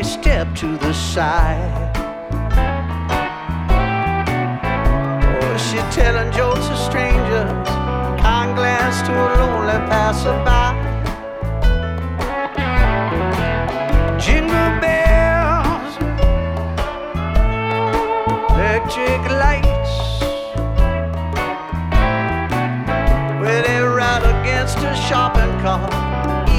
step to the side. Oh, she telling jokes to strangers, kind glance to a lonely passerby. Jingle bells, electric light,